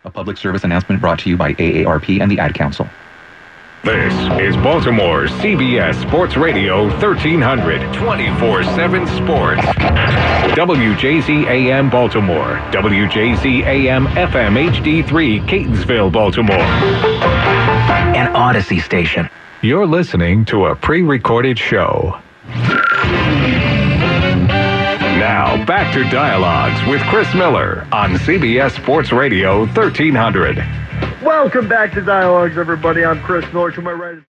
A public service announcement brought to you by AARP and the Ad Council. This is Baltimore's CBS Sports Radio 1300, 24/7 Sports. WJZ AM Baltimore, WJZ AM FM HD3 Catonsville, Baltimore. An Odyssey station. You're listening to a pre-recorded show. Now, back to Dialogues with Chris Miller on CBS Sports Radio 1300. Welcome back to Dialogues, everybody. I'm Chris Miller. To my right